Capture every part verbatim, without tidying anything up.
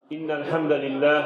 إن الحمد لله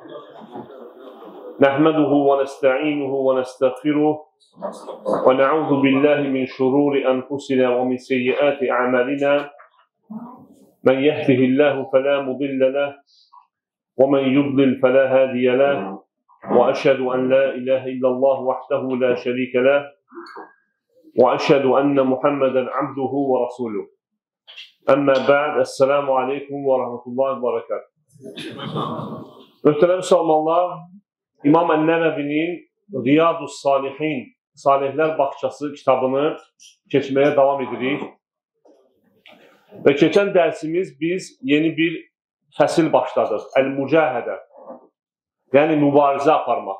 نحمده ونستعينه ونستغفره ونعوذ بالله من شرور أنفسنا ومن سيئات أعمالنا من يهده الله فلا مضل له ومن يضلل فلا هادي له وأشهد أن لا إله إلا الله وحده لا شريك له وأشهد أن محمدا عبده ورسوله أما بعد السلام عليكم ورحمة الله وبركاته. Möhtərəm müsəlmanlar, İmam Ən-Nəvəvinin Riyadus Salihin, Salihlər Bağçası kitabını keçməyə davam edirik. Və keçən dərsimiz biz yeni bir fəsil başladıq. Əl-Mücahidə, yəni mübarizə aparmaq.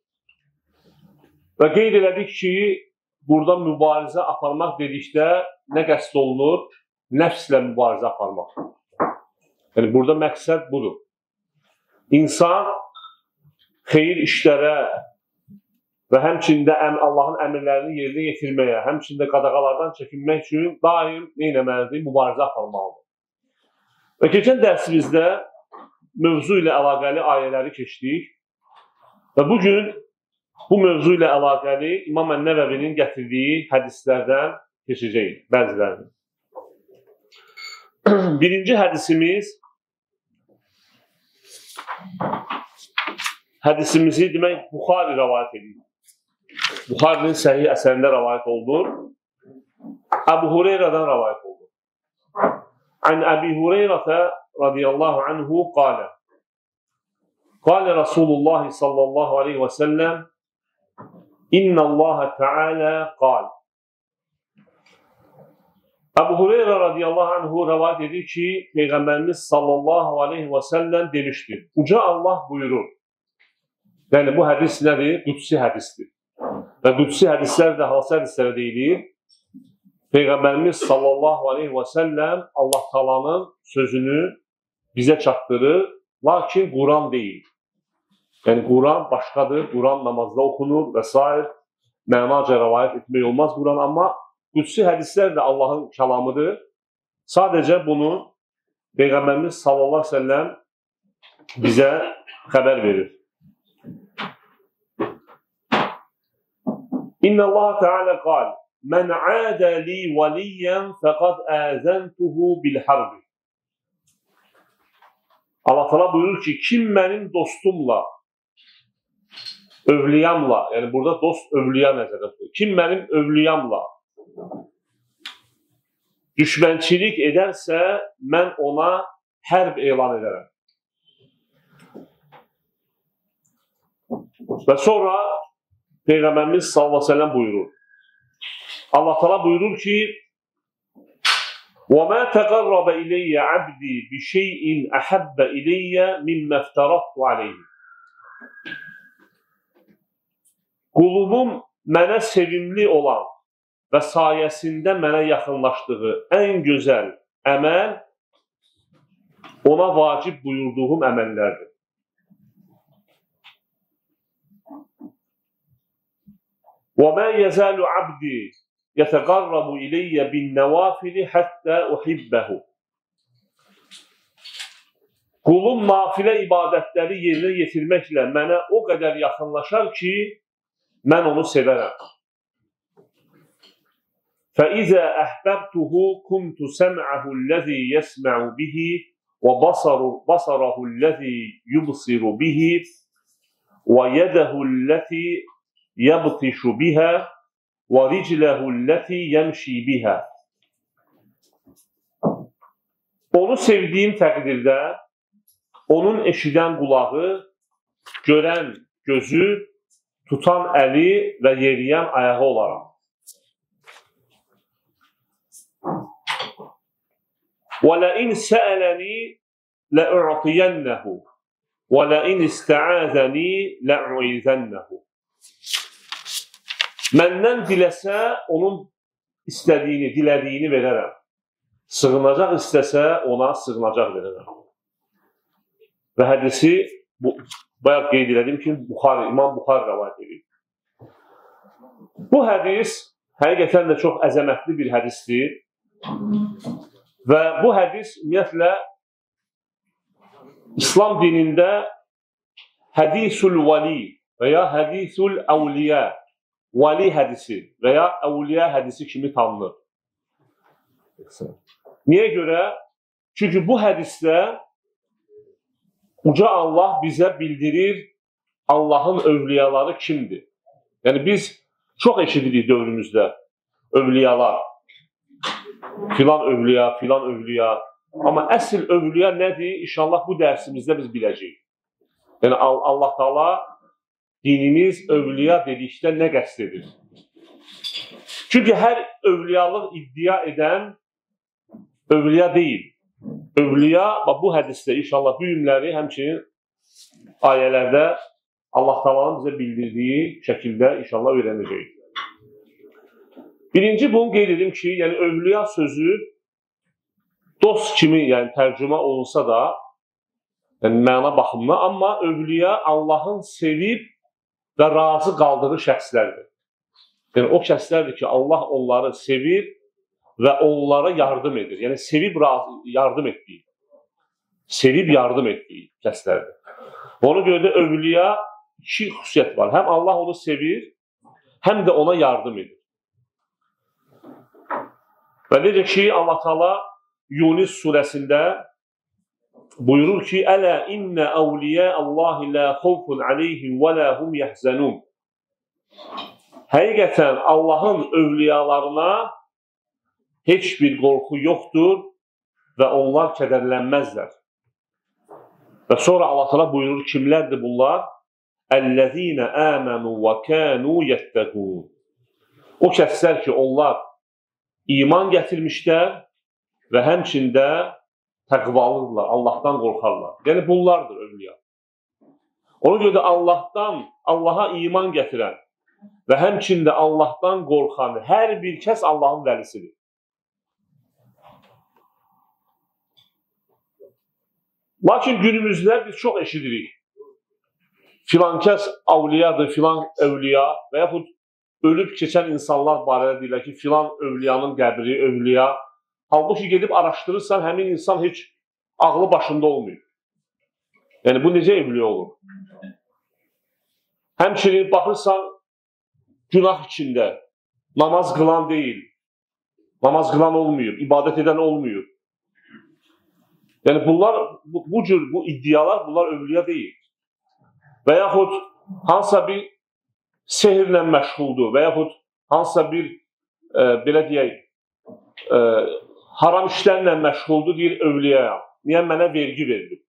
Və qeyd elədik ki, burada mübarizə aparmaq dedikdə nə qəsd olunur? Nəfslə mübarizə aparmaq. Yəni, burada məqsəd budur. İnsan xeyir işlərə və həmçində Allahın əmrlərini yerinə yetirməyə, həmçində qadağalardan çəkinmək üçün daim nə etməlidir? Mübarizə aparmalıdır. Və keçən dərsimizdə mövzu ilə əlaqəli ayələri keçdik və bugün bu mövzu ilə əlaqəli İmam Ən-Nəvəvinin gətirdiyi hədislərdən keçəcəyik, bəzilərini. Birinci hədisimiz, hədisimizi demək Buxari rəvayət edir. Buxarinin səhih əsərində rəvayət olunur. Əbu Hureyrədən rəvayət olunur. Ən Əbi Hureyrətə radiyallahu anhu qalə Qalə Rasulullah sallallahu aleyhi və səlləm İnnəllaha teala qalə Əbu Hureyrə radiyallahu anhu rəvayət edir ki, Peyğəmbərimiz sallallahu aleyhi və səlləm demişdir. Uca Allah buyurur. Yəni, bu hədis nədir? Qudsi hədisdir. Və qudsi hədislər də hansı hədislərə deyilir? Peyğəmbərimiz sallallahu aleyhi və səlləm Allah Taala'nın sözünü bizə çatdırır, lakin Quran deyil. Yəni, Quran başqadır, Quran namazda oxunur və s. Mənaca rəvayət etmək olmaz Quran, amma qudsi hədislər də Allahın kəlamıdır. Sadəcə bunu Peyğəmbərimiz sallallahu aleyhi və səlləm bizə xəbər verir. İnnəllaha teala qal Mən adə li valiyyən fəqad əzəntuhu bil-harbi. Allah Teala buyurur ki, kim mənim dostumla, övliyamla, yəni burada dost övliya nəzərdə tutulur. Kim mənim övliyamla düşmənçilik edərsə, mən ona hərb elan edərəm. Və sonra Peyğəmbərimiz sallallahu aleyhi və səlləm buyurur. Allah Teala buyurur ki, وَمَا تَقَرَّبَ إِلَيَّ عَبْدِي بِشَيْءٍ أَحَبَّ إِلَيَّ مِمَّا افْتَرَضْتُ عَلَيْهِ. Qulumun mənə sevimli olan və sayəsində mənə yaxınlaşdığı ən gözəl əməl ona vacib buyurduğum əməllərdir. وَمَا يَزَالُ عَبْدِي يَتَقَرَّبُ إِلَيَّ بِالنَّوَافِلِ حَتَّى أُحِبَّهُ. Qulum nafilə ibadətləri yerinə yetirməklə mənə o qədər yaxınlaşar ki, mən onu sevərəm. فَإِذَا أَحْبَبْتُهُ كُنْتُ سَمْعَهُ الَّذِي يَسْمَعُ بِهِ وَبَصَرَهُ الَّذِي يُبْصِرُ بِهِ وَيَدَهُ الَّتِي يَبْطِشُ بِهَا وَرِجْلَهُ الَّتِي يَمْشِي بِهَا. Onu sevdiyim təqdirdə onun eşidən qulağı, görən gözü, tutan əli və yeriyən ayağı olaram. وَلَئِنْ سَأَلَنِي لَأُعْطِيَنَّهُ وَلَئِنْ اسْتَعَاذَنِي لَأُعِيذَنَّهُ. Məndən diləsə, onun istədiyini, dilədiyini verərəm. Sığınacaq istəsə, ona sığınacaq verərəm. Və hədisi, bu, bayaq qeyd elədim ki, Buxari, İmam Buxari rəvayət edir. Bu hədis həqiqətən də çox əzəmətli bir hədisdir. Və bu hədis ümumiyyətlə İslam dinində hədisul vali və ya hədisul əvliya, vali hədisi və ya əvliya hədisi kimi tanınır. Niyə görə? Çünki bu hədisdə Uca Allah bizə bildirir Allahın övliyaları kimdir. Yəni biz çox eşidirik dövrümüzdə övliyalar. Filan övliya, filan övliya. Amma əsl övliya nədir? İnşallah bu dərsimizdə biz biləcəyik. Yəni Allah Taala dinimiz övliya dedikdə nə qəsd edir? Çünki hər övliyalıq iddia edən övliya deyil. Övliya, bu hədisdə inşallah bu ümləri həmçinin ayələrdə Allah Taala'nın bizə bildirdiyi şəkildə inşallah öyrənəcəyik. Birinci bunu qeyd edim ki, yəni övliya sözü dost kimi yəni tərcümə olunsa da, yəni məna baxımına, amma övliya Allahın sevib və razı qaldığı şəxslərdir. Yəni o şəxslərdir ki, Allah onları sevir və onlara yardım edir. Yəni sevib razı, yardım etdiyi, sevib yardım etdiyi şəxslərdir. Ona görə də övliya iki xüsusiyyət var. Həm Allah onu sevir, həm də ona yardım edir. Və necə ki, Allah Taala Yunus surəsində buyurur ki, Ələ innə əvliyə Allahi lə xawfun aleyhim və lə hum yəhzənun. Həqiqətən Allahın övliyalarına heç bir qorxu yoxdur və onlar kədərlənməzlər. Və sonra Allah Taala buyurur, kimlərdir bunlar? Əl-ləzīnə əmənu və kənu yəttəqun. O kəslər ki, onlar iman gətirmişlər və həmçində təqvalıdırlar, Allahdan qorxarlar. Yəni bunlardır övliya. Ona görə də Allahdan, Allaha iman gətirən və həmçində Allahdan qorxan hər bir kəs Allahın vəlisidir. Lakin günümüzdə biz çox eşidirik. Filan kəs avliyadır, filan övliya və yaxud ölüb keçən insanlar barədə deyirlər ki, filan övliyanın qəbri, övliya. Halbuki gedib araşdırırsan, həmin insan heç ağlı başında olmuyor. Yəni bu necə övliya olur? Həmçinin baxırsan, günah içində, namaz qılan deyil, namaz qılan olmuyor, ibadət edən olmuyor. Yəni bunlar, bu, bu cür, bu iddialar, bunlar övliya deyil. Və yaxud hansısa bir sehirlə məşğuldur və yaxud hansısa bir, e, belə deyək, e, haram işlərlə məşğuldur, deyir övliyayam. Niyə mənə vergi verilir?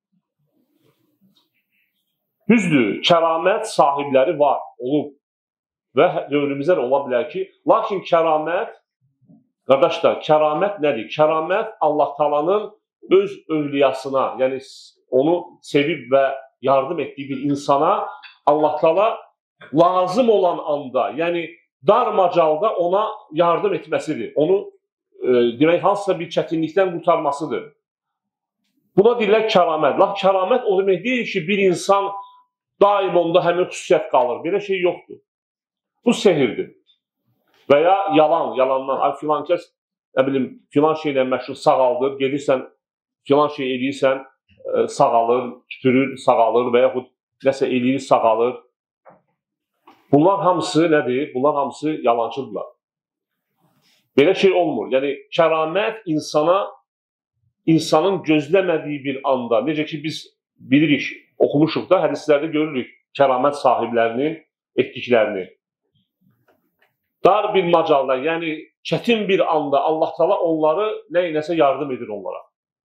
Düzdür, kəramət sahibləri var, olub və dövrümüzdə də ola bilər ki, lakin kəramət, qardaşlar, kəramət nədir? Kəramət Allah Taala'nın öz övliyasına, yəni onu sevib və yardım etdiyi bir insana Allah Taala lazım olan anda, yəni dar macalda ona yardım etməsidir. Onu e, demək, hansısa bir çətinlikdən qurtarmasıdır. Buna deyirlər kəramət. Lakin kəramət o demək deyil ki, bir insan daim onda həmin xüsusiyyət qalır. Belə şey yoxdur. Bu sehirdir. Və ya yalan, yalandan, ay filan kəs, nə bilim, filan şeylə məşğul sağaldır, gedirsən, filan şey edirsən, e, sağalır, tüpürür, sağalır və yaxud nəsə eləyir, sağalır. Bunlar hamısı nədir? Bunlar hamısı yalancıdırlar. Belə şey olmur. Yəni, kəramət insana, insanın gözləmədiyi bir anda, necə ki biz bilirik, oxumuşuq da, hədislərdə görürük kəramət sahiblərinin etdiklərini. Dar bir macalda, yəni çətin bir anda Allah Taala onları nəyinəsə yardım edir onlara.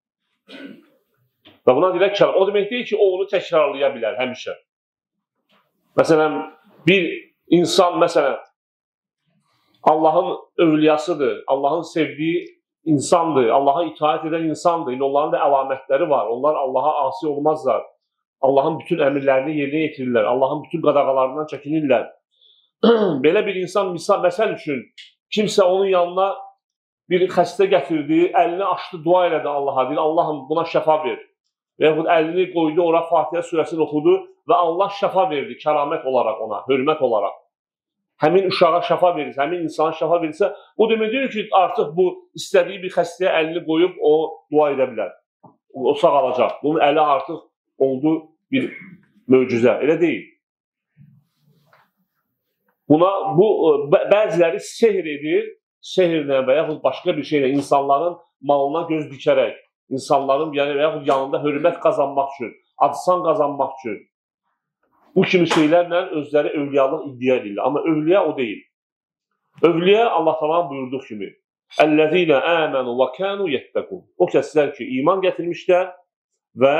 Və buna deyək kəramət. O demək deyil ki, o onu təkrarlaya bilər həmişə. Məsələn, bir insan, məsələn, Allahın övliyasıdır, Allahın sevdiyi insandır, Allaha itaat edən insandır. İndi onların da əlamətləri var. Onlar Allaha asi olmazlar. Allahın bütün əmirlərini yerinə yetirirlər. Allahın bütün qadağalarından çəkinirlər. Belə bir insan, misal, məsəl üçün, kimsə onun yanına bir xəstə gətirdi, əlini açdı, dua elədi Allaha, deyir, Allahım buna şəfa ver. Və yaxud əlini qoydu, ora Fatihə surəsini oxudu və Allah şəfa verdi, kəramət olaraq ona, hörmət olaraq. Həmin uşağa şəfa verirsə, həmin insana şəfa verirsə, o demək deyir ki, artıq bu istədiyi bir xəstəyə əlini qoyub o dua edə bilər. o sağalacaq. Bunun əli artıq oldu bir möcüzə. Elə deyil. Buna, bu, bəziləri sehr edir, sehirlə və yaxud başqa bir şeylə insanların malına göz dikərək, insanların yəni, və yaxud yanında hörmət qazanmaq üçün, adsan qazanmaq üçün bu kimi şeylərlə özləri övliyalıq iddia edirlər. Amma övliya o deyil. Övliya Allah falan buyurduğu kimi Əl-ləzīnə əmənu və kənu yəttəqun. O kəslər ki, iman gətirmişlər və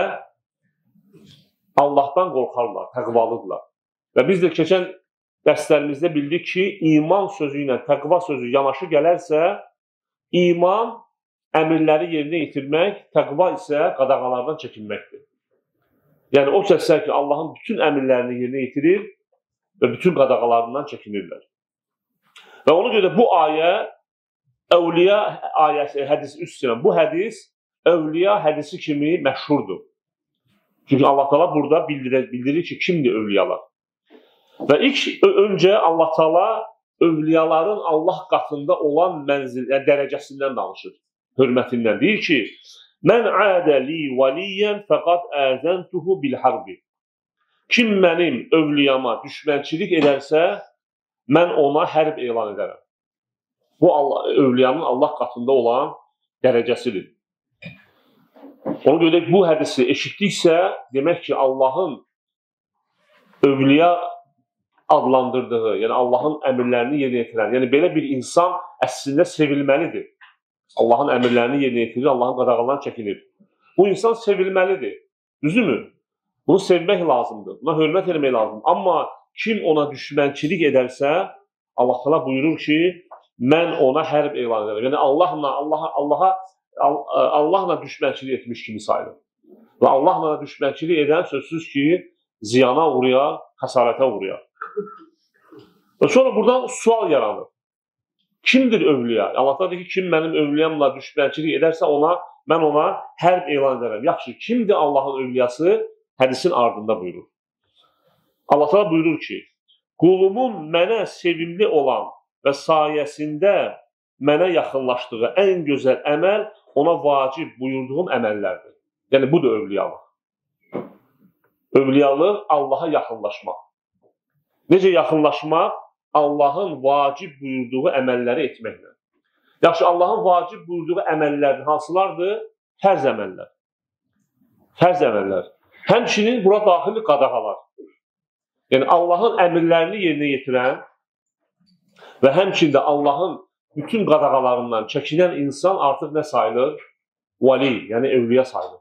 Allahdan qorxarlar, təqvalıdırlar. Və biz də keçən dərslərimizdə bildik ki, iman sözü ilə təqva sözü yanaşı gələrsə, iman əmirləri yerinə yetirmək, təqva isə qadağalardan çəkinməkdir. Yəni, o kəslər ki, Allahın bütün əmirlərini yerinə yetirir və bütün qadağalarından çəkinirlər. Və ona görə bu ayə, əvliya ayəsi, hədisi üstünə, bu hədis əvliya hədisi kimi məşhurdur. Çünki Allah Teala burada bildirir, bildirir ki, kimdir övliyalar. Və ilk öncə Allah Teala övliyaların Allah qatında olan mənzil, yəni dərəcəsindən danışır, hörmətindən. Deyir ki, mən ədə li valiyyən fəqad əzəntuhu bil harbi. Kim mənim övliyama düşmənçilik edərsə, mən ona hərb elan edərəm. Bu, Allah, övliyanın Allah qatında olan dərəcəsidir. Ona görə bu hədisi eşitdiksə, demək ki, Allahın övliya adlandırdığı, yəni Allahın əmirlərini yerinə yetirən, yəni belə bir insan əslində sevilməlidir. Allahın əmirlərini yerinə yetirir, Allahın qadağalarından çəkilir. Bu insan sevilməlidir. Düzümü? Bunu sevmək lazımdır, buna hörmət etmək lazımdır. Amma kim ona düşmənçilik edərsə, Allah Teala buyurur ki, mən ona hərb elan edərəm. Yəni Allahla, Allaha, Allaha, Allahla düşmənçilik etmiş kimi sayılır. Və Allahla düşmənçilik edən sözsüz ki, ziyana uğrayar, xəsarətə uğrayar. Və sonra buradan sual yaranır. Kimdir övliya? Allah Teala deyir ki, kim mənim övliyamla düşmənçilik edərsə, ona, mən ona hərb elan edərəm. Yaxşı, kimdir Allahın övliyası? Hədisin ardında buyurur. Allah Teala buyurur ki, qulumun mənə sevimli olan və sayəsində mənə yaxınlaşdığı ən gözəl əməl ona vacib buyurduğum əməllərdir. Yəni, bu da övliyalıq. Övliyalıq Allaha yaxınlaşmaq. Necə yaxınlaşmaq? Allahın vacib buyurduğu əməlləri etməklə. Yaxşı, Allahın vacib buyurduğu əməllər hansılardır? Fərz əməllər. Fərz əməllər. Həmçinin bura daxili qadağalar. Yəni, Allahın əmirlərini yerinə yetirən və həmçində Allahın bütün qadağalarından çəkinən insan artıq nə sayılır? Vali, yəni övliya sayılır.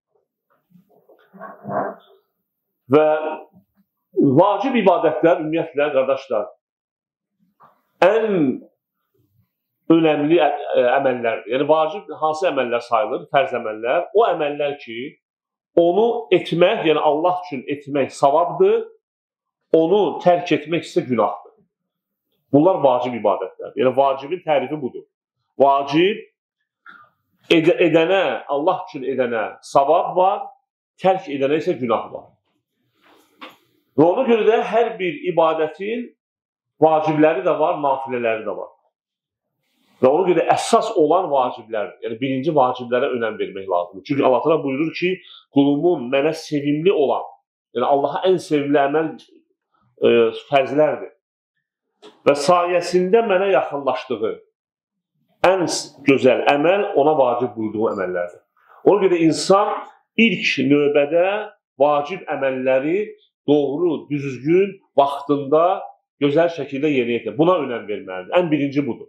Və vacib ibadətlər, ümumiyyətlə, qardaşlar, ən önəmli əməllərdir. Yəni, vacib hansı əməllər sayılır? Fərz əməllər. O əməllər ki, onu etmək, yəni Allah üçün etmək savabdır, onu tərk etmək isə günahdır. Bunlar vacib ibadətlər. Yəni, vacibin tərifi budur. Vacib, ed edənə, Allah üçün edənə savab var, tərk edənə isə günah var. Və ona görə də hər bir ibadətin vacibləri də var, nafilələri də var. Və ona görə əsas olan vaciblərdir. Yəni, birinci vaciblərə önəm vermək lazımdır. Çünki Allah Teala buyurur ki, qulumun mənə sevimli olan, yəni Allaha ən sevimli əməl e, fərzlərdir. Və sayəsində mənə yaxınlaşdığı ən gözəl əməl ona vacib buyurduğu əməllərdir. Ona görə insan ilk növbədə vacib əməlləri doğru, düzgün, vaxtında, gözəl şəkildə yerinə yetirir. Buna önəm verməlidir. Ən birinci budur.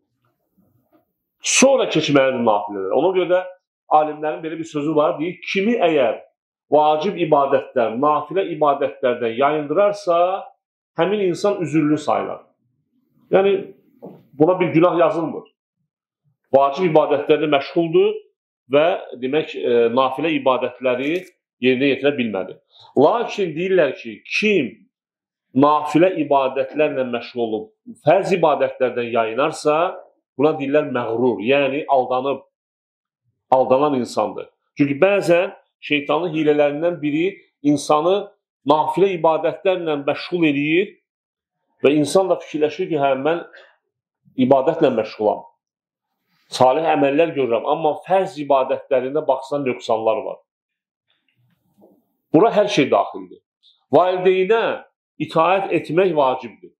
Sonra keçməlidir nafilələr. Ona görə də alimlərin belə bir sözü var, deyir, kimi əgər vacib ibadətlər, nafilə ibadətlərdən yayındırarsa, həmin insan üzürlü sayılar. Yəni, buna bir günah yazılmır. Vacib ibadətlərlə məşğuldur və demək, e, nafilə ibadətləri yerinə yetirə bilmədi. Lakin deyirlər ki, kim nafilə ibadətlərlə məşğul olub, fərz ibadətlərdən yayınarsa, buna deyirlər məğrur, yəni aldanıb, aldanan insandır. Çünki bəzən şeytanın hilələrindən biri insanı nafilə ibadətlərlə məşğul edir və insan da fikirləşir ki, hə, mən ibadətlə məşğulam. salih əməllər görürəm, amma fərz ibadətlərində baxsan nöqsanlar var. Bura hər şey daxildir. Valideynə itaət etmək vacibdir.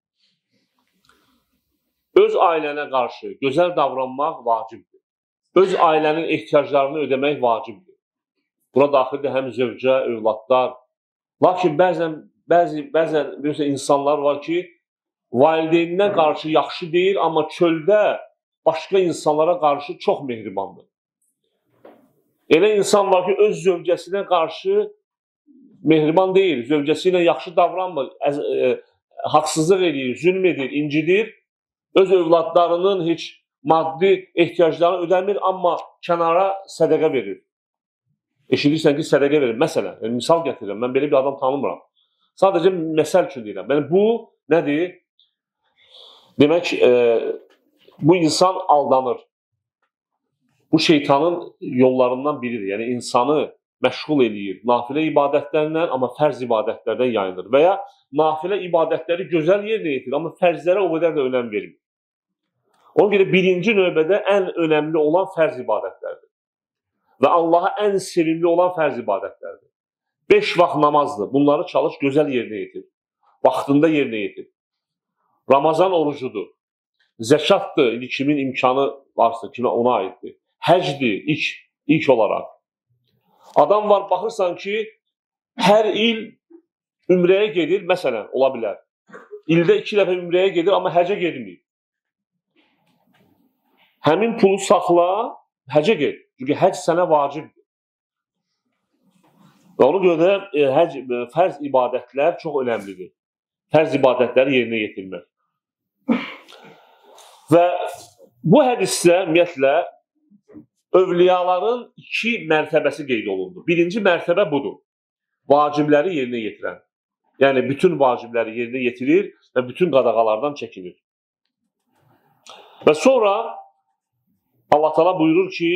Öz ailənə qarşı gözəl davranmaq vacibdir. Öz ailənin ehtiyaclarını ödəmək vacibdir. Bura daxildir həm zövcə, övladlar. Lakin bəzən, bəzi, bəzən böyüsə insanlar var ki, valideyninə qarşı yaxşı deyil, amma çöldə başqa insanlara qarşı çox mehribandır. Elə insan var ki, öz zövcəsinə qarşı mehriban deyil, zövcəsi ilə yaxşı davranmır, əz, e, haqsızlıq edir, zülm edir, incidir, öz övladlarının heç maddi ehtiyaclarını ödəmir, amma kənara sədəqə verir. Eşidirsən ki, sədəqə verir. Məsələn, yəni, misal gətirirəm, mən belə bir adam tanımıram. Sadəcə məsəl üçün deyirəm. Yəni, bu nədir? Demək, e, bu insan aldanır. Bu şeytanın yollarından biridir. Yəni, insanı məşğul eləyir nafilə ibadətlərlə, amma fərz ibadətlərdən yayınır. Və ya nafilə ibadətləri gözəl yerinə yetirir, amma fərzlərə o qədər də önəm vermir. Ona görə birinci növbədə ən önəmli olan fərz ibadətlərdir. Və Allaha ən sevimli olan fərz ibadətlərdir. Beş vaxt namazdır. Bunları çalış, gözəl yerinə yetir. Vaxtında yerinə yetir. Ramazan orucudur. Zəkatdır, indi kimin imkanı varsa, kimə ona aiddir. Həcdir, ilk, ilk olaraq. Adam var, baxırsan ki, hər il ümrəyə gedir, məsələn, ola bilər. İldə iki dəfə ümrəyə gedir, amma həcə gedmir. Həmin pulu saxla, həcə ged. Çünki həc sənə vacibdir. Və ona görə də e, həc, e, fərz ibadətlər çox önəmlidir. Fərz ibadətləri yerinə yetirmək. Və bu hədisdə ümumiyyətlə övliyaların iki mərtəbəsi qeyd olundu. Birinci mərtəbə budur. Vacibləri yerinə yetirən. Yəni, bütün vacibləri yerinə yetirir və bütün qadağalardan çəkinir. Və sonra Allah Teala buyurur ki,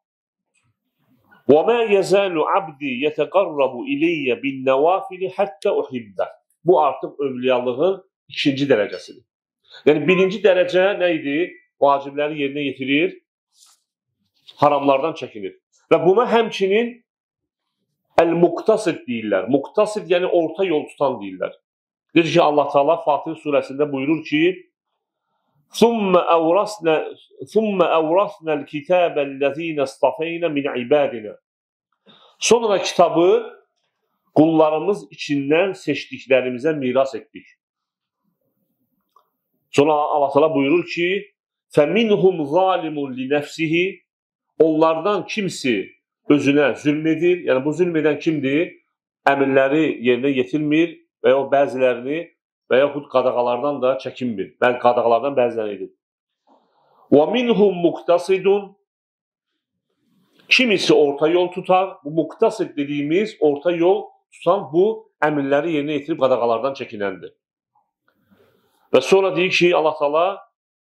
وَمَا يَزَالُ عَبْدِي يَتَقَرَّبُ إِلَيَّ بِالنَّوَافِلِ حَتَّى أُحِبَّهُ. Bu artıq övliyalığın ikinci dərəcəsidir. Yəni, birinci dərəcə nə idi? Vacibləri yerinə yetirir, haramlardan çəkinir. Və buna həmçinin əl-muqtasid deyirlər. Muqtasid, yəni orta yol tutan deyirlər. Deyir ki, Allah Teala Fatih surəsində buyurur ki, ثُمَّ أَوْرَثْنَا الْكِتَابَ الَّذ۪ينَ اصْطَفَيْنَ مِنْ عِبَادِنَا. Sonra kitabı qullarımız içindən seçdiklərimizə miras etdik. Sonra Allah Teala buyurur ki, فَمِنْهُمْ ظَالِمٌ لِنَفْسِهِ. Onlardan kimisi özünə zülm edir. Yəni bu zülm edən kimdir? Əmirləri yerinə yetirmir və ya o bəzilərini və yaxud qadağalardan da çəkinmir. Bəzi qadağalardan bəzilərini edir. وَمِنْهُمْ مُقْتَصِدٌ. Kimisi orta yol tutar. Bu muqtasid dediyimiz orta yol tutan bu əmirləri yerinə yetirib qadağalardan çəkinəndir. Və sonra deyir ki, Allah Teala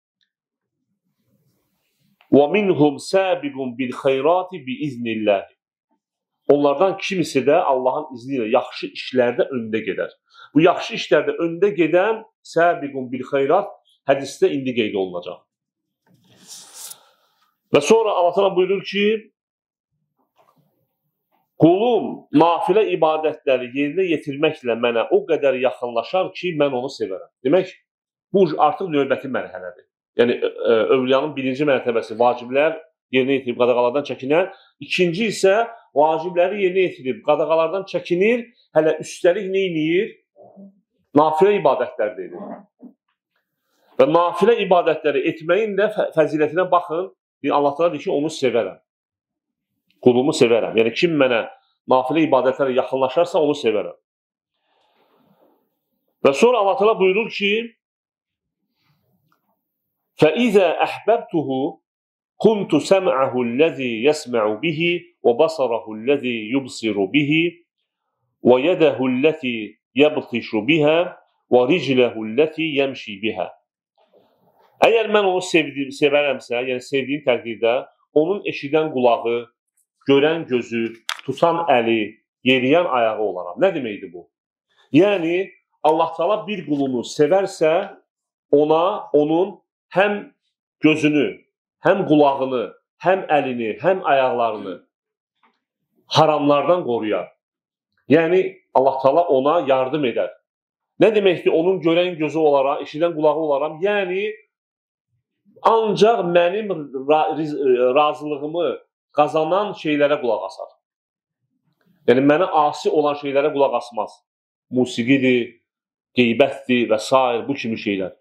وَمِنْهُمْ سَابِقٌ بِالْخَيْرَاتِ بِإِذْنِ اللّٰهِ. Onlardan kimisi də Allahın izni ilə yaxşı işlərdə öndə gedər. Bu yaxşı işlərdə öndə gedən səbiqun bil xeyrat hədisdə indi qeyd olunacaq. Və sonra Allah Teala buyurur ki, qulum nafilə ibadətləri yerinə yetirməklə mənə o qədər yaxınlaşar ki, mən onu sevərəm. Demək, bu artıq növbəti mərhələdir. Yəni, övliyanın birinci mərtəbəsi vaciblər yerinə yetirib qadağalardan çəkinər. İkinci isə vacibləri yerinə yetirib qadağalardan çəkinir, hələ üstəlik nə edir? Nafilə ibadətlər edir. Və nafilə ibadətləri etməyin də fəzilətinə baxın. Allah Teala deyir ki, onu sevərəm. Qulumu sevərəm. Yəni, kim mənə nafilə ibadətlərə yaxınlaşarsa, onu sevərəm. Və sonra Allah Teala buyurur ki, فَإِذَا أَحْبَبْتُهُ كُنْتُ سَمْعَهُ الَّذِي يَسْمَعُ بِهِ وَبَصَرَهُ الَّذِي يُبْصِرُ بِهِ وَيَدَهُ الَّتِي يَبْطِشُ بِهَا وَرِجْلَهُ الَّتِي يَمْشِي بِهَا. Əgər mən onu sevdim, sevərəmsə, yəni sevdiyim təqdirdə, onun eşidən qulağı, görən gözü, tutan əli, yeriyən ayağı olaram. Nə deməkdir bu? Yəni, Allah Teala bir qulunu sevərsə, ona, onun həm gözünü, həm qulağını, həm əlini, həm ayaqlarını haramlardan qoruyar. Yəni, Allah Teala ona yardım edər. Nə deməkdir? Onun görən gözü olaram, eşidən qulağı olaram. Yəni, ancaq mənim razılığımı qazanan şeylərə qulaq asar. Yəni, mənə asi olan şeylərə qulaq asmaz. Musiqidir, qeybətdir və s. bu kimi şeylər.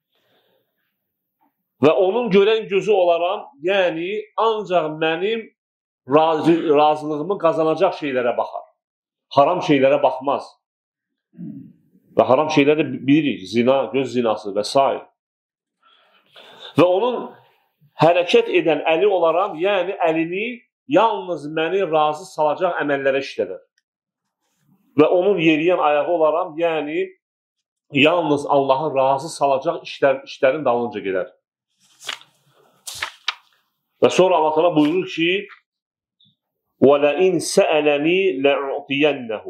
Və onun görən gözü olaram, yəni, ancaq mənim razı, razılığımı qazanacaq şeylərə baxar. Haram şeylərə baxmaz. Və haram şeyləri bilirik, zina, göz zinası və s. Və onun hərəkət edən əli olaram, yəni əlini yalnız məni razı salacaq əməllərə işlədər. Və onun yeriyən ayağı olaram, yəni yalnız Allahı razı salacaq işlər, işlərin dalınca gedər. Və sonra Allah Teala buyurur ki, وَلَئِنْ سَأَلَنِي لَعُعْتِيَنَّهُ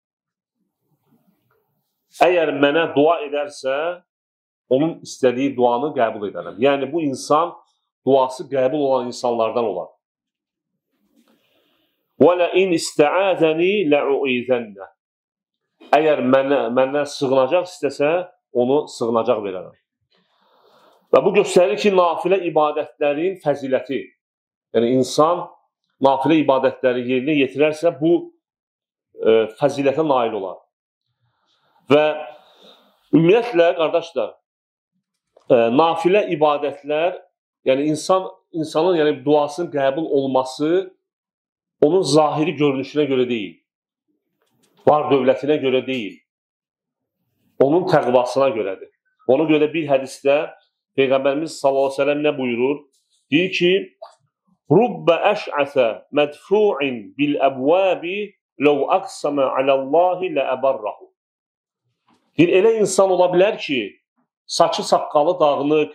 Əgər mənə dua edərsə, onun istədiyi duanı qəbul edərəm. Yəni, bu insan duası qəbul olan insanlardan olar. وَلَئِنْ اِسْتَعَاذَنِي لَعُعِذَنَّهُ Əgər mənə, mənə sığınacaq istəsə, onu sığınacaq verərəm. Və bu göstərir ki, nafilə ibadətlərin fəziləti. Yəni, insan nafilə ibadətləri yerinə yetirərsə, bu e, fəzilətə nail olar. Və ümumiyyətlə, qardaşlar, e, nafilə ibadətlər, yəni insan, insanın yəni, duasının qəbul olması onun zahiri görünüşünə görə deyil. Var dövlətinə görə deyil. Onun təqvasına görədir. Ona görə bir hədisdə Peyğəmbərimiz sallallahu əleyhi və səlləm nə buyurur? Deyir ki, Rubbə əş'əsə mədfu'in bil-əbvəbi ləv əqsəmə aləllahi ləəbərrahu. Bir elə insan ola bilər ki, saçı saqqalı dağınıq,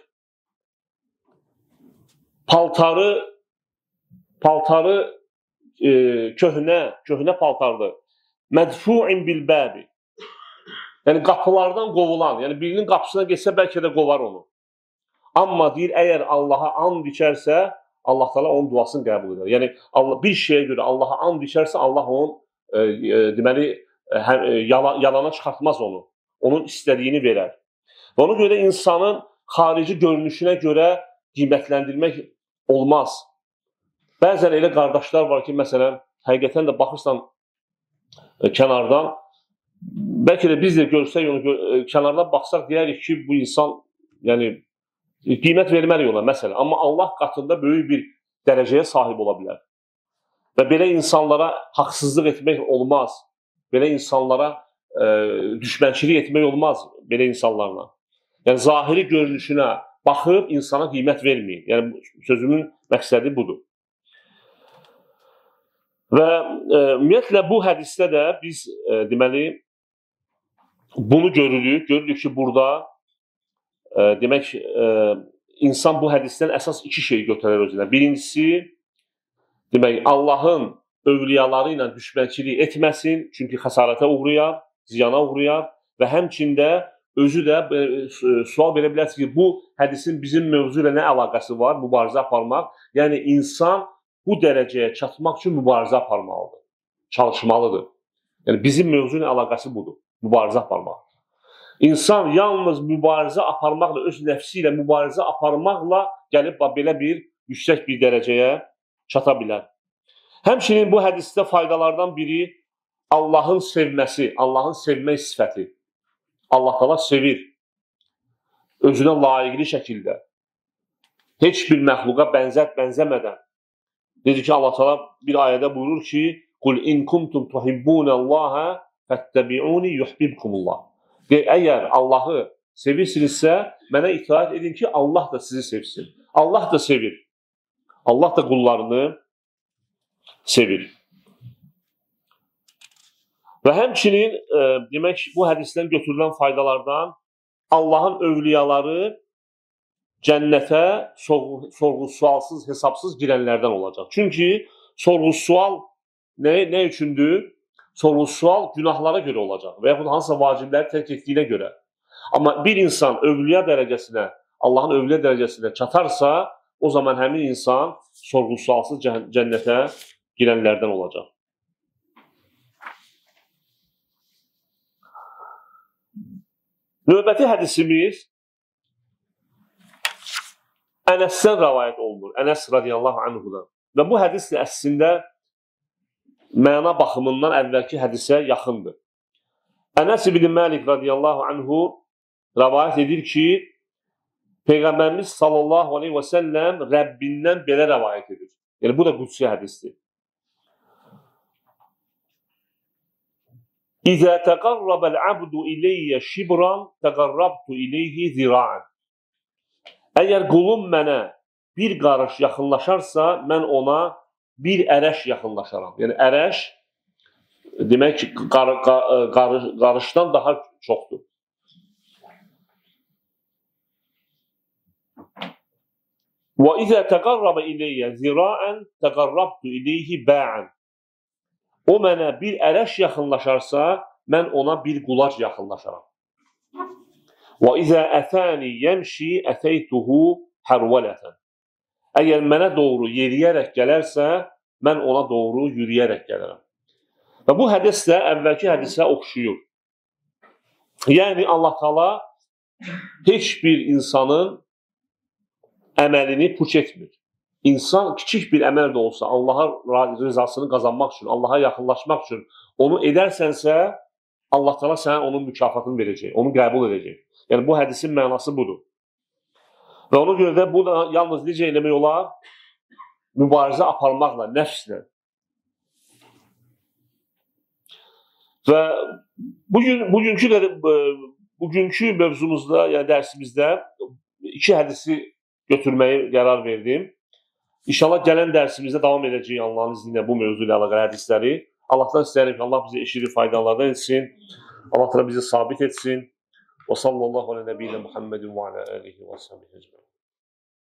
paltarı paltarı e, köhnə, köhnə paltardır. Mədfu'in bil-bəbi. Yəni qapılardan qovulan, yəni birinin qapısına geçsə bəlkə də qovar onu. Amma deyir, əgər Allaha and içərsə, Allah Teala onun duasını qəbul edər. Yəni Allah, bir şeyə görə Allaha and içərsə, Allah onun e, e, deməli e, yala, yalana çıxartmaz onu. Onun istədiyini verər. Və ona görə insanın xarici görünüşünə görə qiymətləndirmək olmaz. Bəzən elə qardaşlar var ki, məsələn, həqiqətən də baxırsan e, kənardan, bəlkə də biz də görsək onu, e, kənardan baxsaq deyərik ki, bu insan, yəni qiymət verməliyik ona, məsələn. Amma Allah qatında böyük bir dərəcəyə sahib ola bilər. Və belə insanlara haqsızlıq etmək olmaz. Belə insanlara e, düşmənçilik etmək olmaz belə insanlarla. Yəni, zahiri görünüşünə baxıb insana qiymət verməyin. Yəni, sözümün məqsədi budur. Və e, ümumiyyətlə, bu hədisdə də biz e, deməli, bunu görürük. Görürük ki, burada E, demək, e, insan bu hədisdən əsas iki şey götürər özünə. Birincisi, demək, Allahın övliyaları ilə düşmənçilik etməsin, çünki xəsarətə uğrayar, ziyana uğrayar və həmçində özü də e, sual verə bilərsiniz ki, bu hədisin bizim mövzu ilə nə əlaqəsi var, mübarizə aparmaq. Yəni, insan bu dərəcəyə çatmaq üçün mübarizə aparmalıdır, çalışmalıdır. Yəni, bizim mövzu ilə əlaqəsi budur, mübarizə aparmaq. İnsan yalnız mübarizə aparmaqla, öz nəfsi ilə mübarizə aparmaqla gəlib belə bir yüksək bir dərəcəyə çata bilər. Həmçinin bu hədisdə faydalardan biri Allahın sevməsi, Allahın sevmək sifəti. Allah Teala sevir. Özünə layiqli şəkildə. Heç bir məxluqa bənzət bənzəmədən. Dedi ki, Allah Teala bir ayədə buyurur ki, Qul in kuntum tuhibbunəllaha fəttəbi'uni yuhbibkumullah. Əgər Allahı sevirsinizsə, mənə itaat edin ki, Allah da sizi sevsin. Allah da sevir. Allah da qullarını sevir. Və həmçinin, e, demək, bu hədisdən götürülən faydalardan Allahın övliyaları cənnətə sorğu-sualsız, hesabsız girənlərdən olacaq. Çünki sorğu-sual nə, nə üçündür? Sorğu-sual günahlara görə olacaq və yaxud hansısa vacibləri tərk etdiyinə görə. Amma bir insan övliya dərəcəsinə, Allahın övliya dərəcəsinə çatarsa, o zaman həmin insan sorğu-sualsız cənnətə girənlərdən olacaq. Növbəti hədisimiz Ənəsdən rəvayət olunur. Ənəs radiyallahu anhudan. Və bu hədis əslində məna baxımından əvvəlki hədisə yaxındır. Ənəs ibn Məlik radiyallahu anhu rəvayət edir ki, Peyğəmbərimiz sallallahu aleyhi və səlləm Rəbbindən belə rəvayət edir. Yəni, bu da qudsi hədisdir. İzə təqarrabəl abdu iləyyə şibran, təqarrabtu iləyhi zira'an. Əgər qulum mənə bir qarış yaxınlaşarsa, mən ona bir ərəş yaxınlaşaram. Yəni, ərəş demək ki, qar qar qarışdan daha çoxdur. Və izə təqarrabə iləyyə zira'an, təqarrabtu iləyhi ba'an. O mənə bir ərəş yaxınlaşarsa, mən ona bir qulac yaxınlaşaram. Və izə ətəni yəmşi ətəytuhu hərvələtən. Əgər mənə doğru yeriyərək gələrsə, mən ona doğru yürüyərək gələrəm. Və bu hədis də əvvəlki hədisə oxşuyur. Yəni, Allah Taala heç bir insanın əməlini puç etmir. İnsan kiçik bir əməl də olsa, Allah'a rızasını qazanmaq üçün, Allah'a yaxınlaşmaq üçün onu edərsənsə, Allah Taala sənə onun mükafatını verəcək, onu qəbul edəcək. Yəni, bu hədisin mənası budur. Və ona görə də bu da yalnız necə eləmək olar? Mübarizə aparmaqla, nəfslə. Və bugün, bugünkü, bugünkü mövzumuzda, yəni dərsimizdə iki hədisi götürməyi qərar verdim. İnşallah gələn dərsimizdə davam edəcəyik Allahın izni ilə bu mövzu ilə əlaqəli hədisləri. Allahdan istəyirəm ki, Allah bizi eşidib faydalardan etsin. Allah təala bizi sabit etsin. Və sallallahu alə nəbiyyinə Muhammedin və alə alihi və səhbihi ecmaîn.